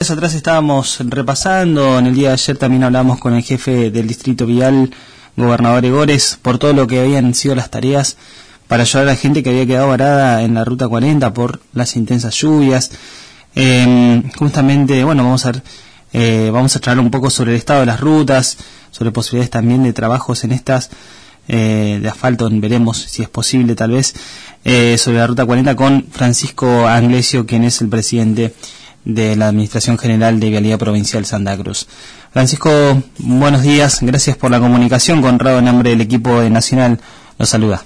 Atrás estábamos repasando, en el día de ayer también hablamos con el jefe del distrito vial, gobernador Egores, por todo lo que habían sido las tareas para ayudar a la gente que había quedado varada en la ruta 40 por las intensas lluvias. Justamente, bueno, vamos a charlar un poco sobre el estado de las rutas, sobre posibilidades también de trabajos en estas, de asfalto, veremos si es posible tal vez, sobre la ruta 40 con Francisco Anglesio, quien es el presidente de la Administración General de Vialidad Provincial Santa Cruz. Francisco, buenos días, gracias por la comunicación. Conrado, en nombre del equipo de Nacional, los saluda.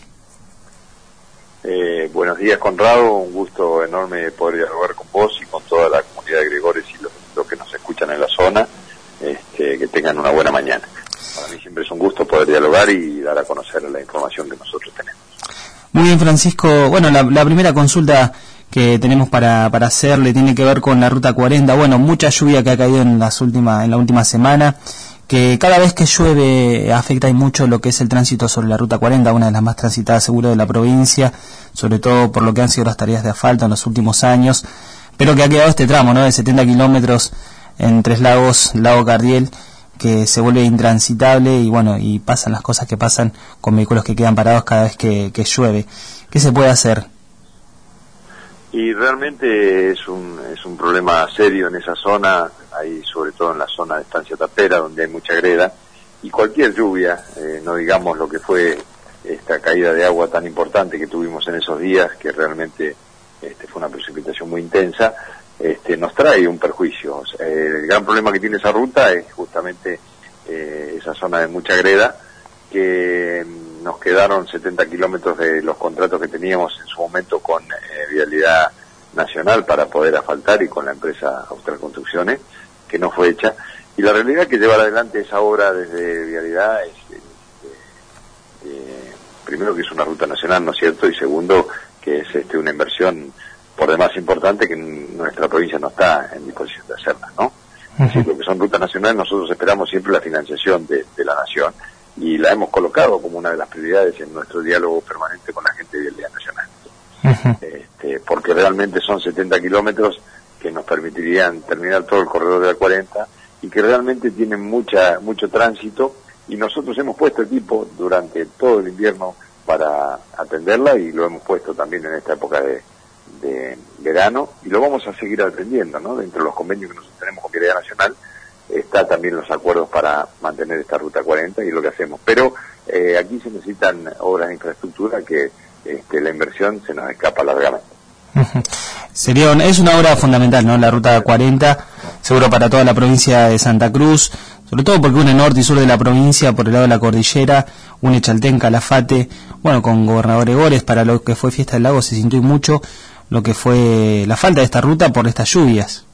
Buenos días, Conrado, un gusto enorme poder dialogar con vos y con toda la comunidad de Gregores y los que nos escuchan en la zona, que tengan una buena mañana. Para mí siempre es un gusto poder dialogar y dar a conocer la información que nosotros tenemos. Muy bien, Francisco. Bueno, la primera consulta que tenemos para hacerle tiene que ver con la ruta 40. Bueno, mucha lluvia que ha caído en la última semana, que cada vez que llueve afecta y mucho lo que es el tránsito sobre la ruta 40, una de las más transitadas seguro de la provincia, sobre todo por lo que han sido las tareas de asfalto en los últimos años, pero que ha quedado este tramo, ¿no?, de 70 kilómetros en Tres Lagos, Lago Cardiel, que se vuelve intransitable y bueno, y pasan las cosas que pasan con vehículos que quedan parados cada vez que llueve. ¿Qué se puede hacer? Y realmente es un problema serio en esa zona, ahí sobre todo en la zona de Estancia Tapera, donde hay mucha greda, y cualquier lluvia, no digamos lo que fue esta caída de agua tan importante que tuvimos en esos días, que realmente fue una precipitación muy intensa, nos trae un perjuicio. El gran problema que tiene esa ruta es justamente esa zona de mucha greda, que nos quedaron 70 kilómetros de los contratos que teníamos en su momento con Vialidad Nacional para poder asfaltar y con la empresa Austral Construcciones, que no fue hecha. Y la realidad que llevar adelante esa obra desde Vialidad es, primero, que es una ruta nacional, ¿no es cierto? Y segundo, que es una inversión por demás importante que nuestra provincia no está en disposición de hacerla, ¿no? Es decir, lo que son rutas nacionales, nosotros esperamos siempre la financiación de la nación, y la hemos colocado como una de las prioridades en nuestro diálogo permanente con la gente de Vialidad Nacional. Porque realmente son 70 kilómetros que nos permitirían terminar todo el corredor de la 40 y que realmente tienen mucho tránsito, y nosotros hemos puesto equipo durante todo el invierno para atenderla, y lo hemos puesto también en esta época de verano, y lo vamos a seguir atendiendo, ¿no? Dentro de los convenios que nosotros tenemos con Vialidad Nacional está también los acuerdos para mantener esta ruta 40 y lo que hacemos. Pero aquí se necesitan obras de infraestructura que la inversión se nos escapa largamente. Es una obra fundamental, ¿no?, la ruta 40, seguro para toda la provincia de Santa Cruz, sobre todo porque une norte y sur de la provincia por el lado de la cordillera, une Chaltén, Calafate. Bueno, con gobernador Egores, para lo que fue Fiesta del Lago se sintió mucho lo que fue la falta de esta ruta por estas lluvias.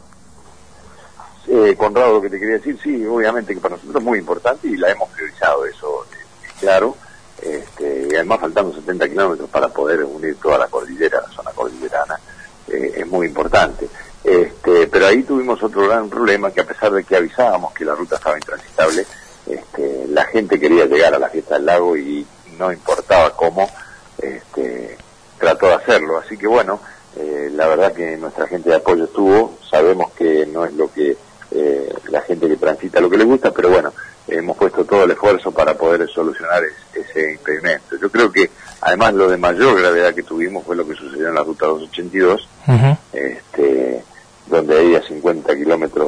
Conrado, lo que te quería decir, sí, obviamente que para nosotros es muy importante y la hemos priorizado, eso claro, y además faltando 70 kilómetros para poder unir toda la cordillera, la zona cordillerana, es muy importante. Pero ahí tuvimos otro gran problema, que a pesar de que avisábamos que la ruta estaba intransitable, la gente quería llegar a la Fiesta del Lago y no importaba cómo, trató de hacerlo. Así que bueno, la verdad que nuestra gente de apoyo estuvo, sabemos que no es lo que la gente que transita lo que le gusta, pero bueno, hemos puesto todo el esfuerzo para poder solucionar ese impedimento. Yo creo que además lo de mayor gravedad que tuvimos fue lo que sucedió en la ruta 282, donde ahí a 50 kilómetros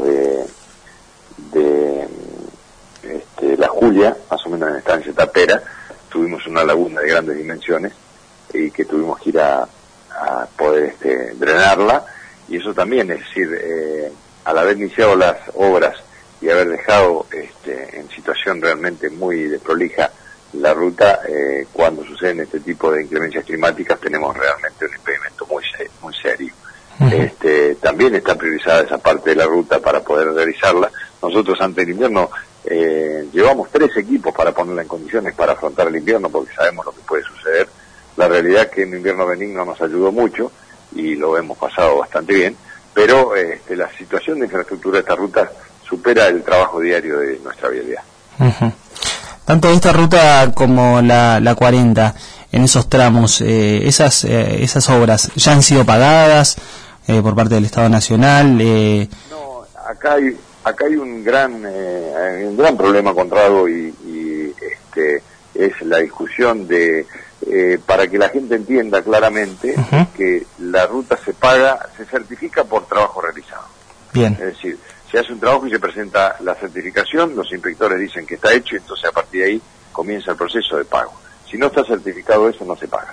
de La Julia, más o menos en Estancia Tapera, tuvimos una laguna de grandes dimensiones y que tuvimos que ir a poder drenarla, y eso también, es decir, al haber iniciado las obras y haber dejado en situación realmente muy desprolija la ruta, cuando suceden este tipo de inclemencias climáticas tenemos realmente un impedimento muy serio. También está priorizada esa parte de la ruta para poder realizarla. Nosotros antes del invierno llevamos 3 equipos para ponerla en condiciones para afrontar el invierno, porque sabemos lo que puede suceder. La realidad es que en un invierno benigno nos ayudó mucho y lo hemos pasado bastante bien, pero la situación de infraestructura de esta ruta supera el trabajo diario de nuestra vialidad. Tanto esta ruta como la 40, en esos tramos, esas obras ya han sido pagadas por parte del Estado Nacional. acá hay un gran problema encontrado y es la discusión de para que la gente entienda claramente que la ruta se certifica por trabajo realizado. Bien. Es decir, se hace un trabajo y se presenta la certificación, los inspectores dicen que está hecho y entonces a partir de ahí comienza el proceso de pago. Si no está certificado eso, no se paga.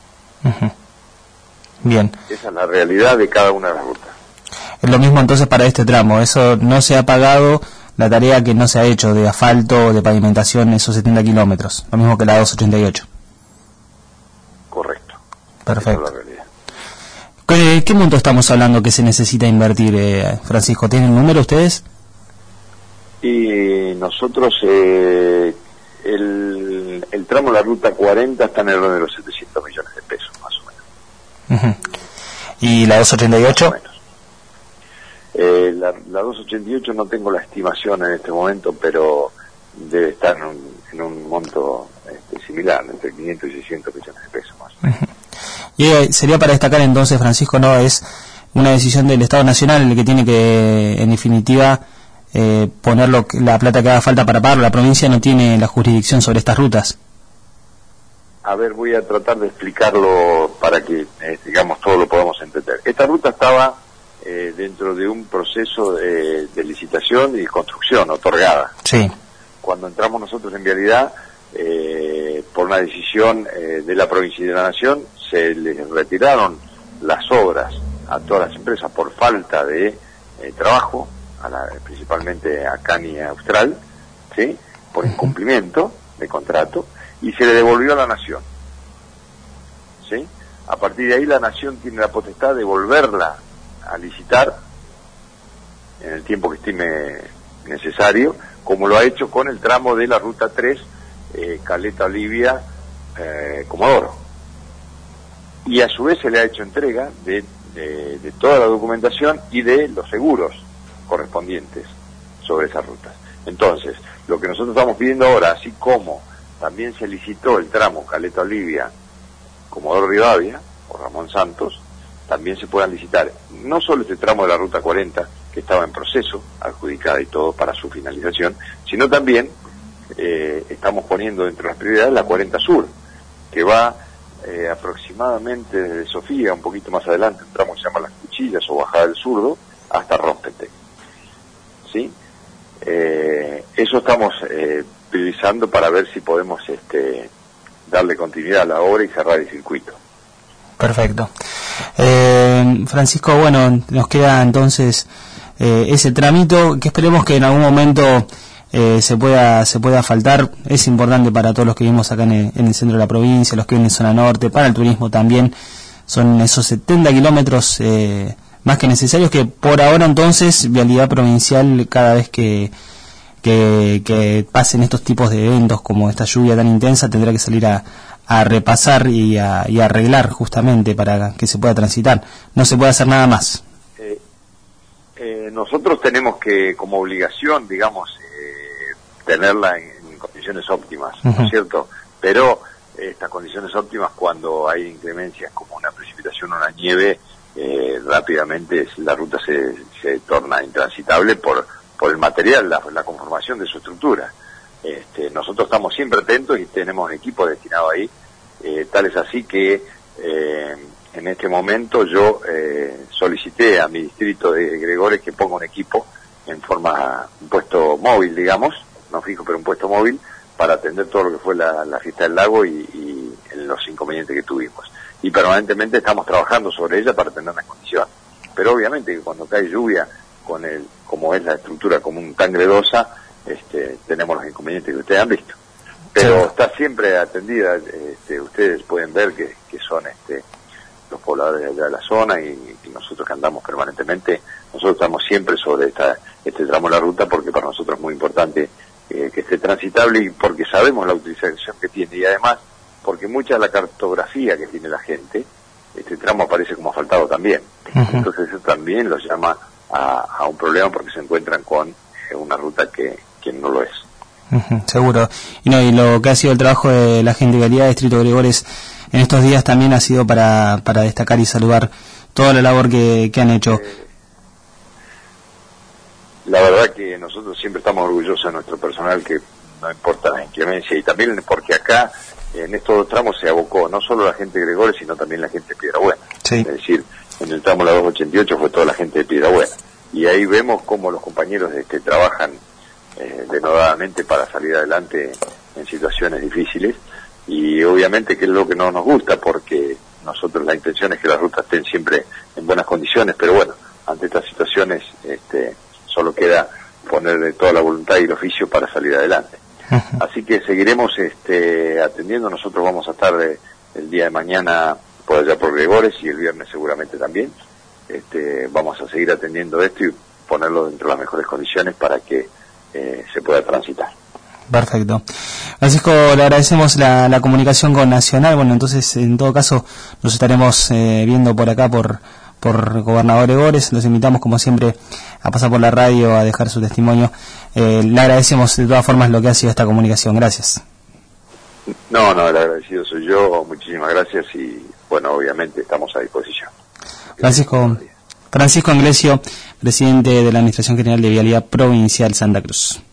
Bien. Esa es la realidad de cada una de las rutas. Es lo mismo entonces para este tramo, eso no se ha pagado, la tarea que no se ha hecho de asfalto, de pavimentación, esos 70 kilómetros, lo mismo que la 288. Correcto. Perfecto. Esa es la realidad. ¿Qué monto estamos hablando que se necesita invertir, Francisco? ¿Tienen el número ustedes? Y nosotros, el tramo de la ruta 40 está en el orden de los 700 millones de pesos, más o menos. ¿Y la 288? Más o menos. La 288 no tengo la estimación en este momento, pero debe estar en un monto similar, entre 500 y 600 millones de pesos más o menos. Y sería para destacar entonces, Francisco, no es una decisión del Estado Nacional el que tiene que, en definitiva, poner la plata que haga falta para pagarlo. La provincia no tiene la jurisdicción sobre estas rutas. A ver, voy a tratar de explicarlo para que, digamos, todo lo podamos entender. Esta ruta estaba dentro de un proceso de licitación y construcción otorgada. Sí. Cuando entramos nosotros en Vialidad, por una decisión de la provincia y de la Nación, se les retiraron las obras a todas las empresas por falta de trabajo, principalmente a Cani Austral, ¿sí? Por incumplimiento de contrato, y se le devolvió a la Nación, ¿sí? A partir de ahí la Nación tiene la potestad de volverla a licitar en el tiempo que estime necesario, como lo ha hecho con el tramo de la Ruta 3, Caleta Olivia, Comodoro. Y a su vez se le ha hecho entrega de toda la documentación y de los seguros correspondientes sobre esas rutas. Entonces, lo que nosotros estamos pidiendo ahora, así como también se licitó el tramo Caleta Olivia, Comodoro Rivadavia o Ramón Santos, también se puedan licitar no solo este tramo de la Ruta 40, que estaba en proceso, adjudicada y todo para su finalización, sino también estamos poniendo dentro de las prioridades la 40 Sur, que va aproximadamente desde Sofía, un poquito más adelante, un tramo que se llama Las Cuchillas o Bajada del Zurdo, hasta Rompete. ¿Sí? Eso estamos priorizando para ver si podemos darle continuidad a la obra y cerrar el circuito. Perfecto. Francisco, bueno, nos queda entonces ese trámite que esperemos que en algún momento se pueda faltar. Es importante para todos los que vivimos acá en el centro de la provincia, los que viven en zona norte, para el turismo también. Son esos 70 kilómetros más que necesarios que por ahora entonces Vialidad Provincial, cada vez que pasen estos tipos de eventos como esta lluvia tan intensa, tendrá que salir a repasar y a arreglar justamente para que se pueda transitar. No se puede hacer nada más. Nosotros tenemos que, como obligación, digamos, tenerla en condiciones óptimas, ¿no es cierto? Pero estas condiciones óptimas, cuando hay inclemencias como una precipitación o una nieve, rápidamente la ruta se torna intransitable por el material, la conformación de su estructura. Nosotros estamos siempre atentos y tenemos equipos destinados ahí, tal es así que en este momento yo solicité a mi distrito de Gregores que ponga un equipo en forma, un puesto móvil, digamos, no fijo, pero un puesto móvil, para atender todo lo que fue la fiesta del lago y los inconvenientes que tuvimos. Y permanentemente estamos trabajando sobre ella para tener las condiciones. Pero obviamente que cuando cae lluvia, como es la estructura común tan gredosa, tenemos los inconvenientes que ustedes han visto. Pero sí, está siempre atendida. Ustedes pueden ver que son los pobladores de allá de la zona y nosotros que andamos permanentemente, nosotros estamos siempre sobre este tramo de la ruta, porque para nosotros es muy importante que esté transitable y porque sabemos la utilización que tiene, y además porque mucha de la cartografía que tiene la gente, este tramo aparece como asfaltado también. Entonces eso también los llama a un problema, porque se encuentran con una ruta que no lo es. Seguro. Y lo que ha sido el trabajo de la gente de Vialidad Distrito Gregores en estos días también ha sido para destacar y saludar toda la labor que han hecho. la verdad que nosotros siempre estamos orgullosos de nuestro personal, que no importa la inclemencia, y también porque acá en estos tramos se abocó no solo la gente de Gregores, sino también la gente de Piedrabuena. Sí. Es decir, en el tramo la 288 fue toda la gente de Piedrabuena. Y ahí vemos cómo los compañeros trabajan denodadamente para salir adelante en situaciones difíciles, y obviamente que es lo que no nos gusta, porque nosotros la intención es que las rutas estén siempre en buenas condiciones, pero bueno, ante estas situaciones solo queda poner toda la voluntad y el oficio para salir adelante. Así que seguiremos atendiendo. Nosotros vamos a estar el día de mañana por allá por Gregores, y el viernes seguramente también. Vamos a seguir atendiendo esto y ponerlo dentro de las mejores condiciones para que se pueda transitar. Perfecto. Francisco, le agradecemos la comunicación con Nacional. Bueno, entonces, en todo caso, nos estaremos viendo por acá, por Gobernador Gregores. Los invitamos, como siempre, a pasar por la radio, a dejar su testimonio. Le agradecemos de todas formas lo que ha sido esta comunicación. Gracias. No, el agradecido soy yo. Muchísimas gracias, y bueno, obviamente estamos a disposición. Francisco Inglesio, presidente de la Administración General de Vialidad Provincial Santa Cruz.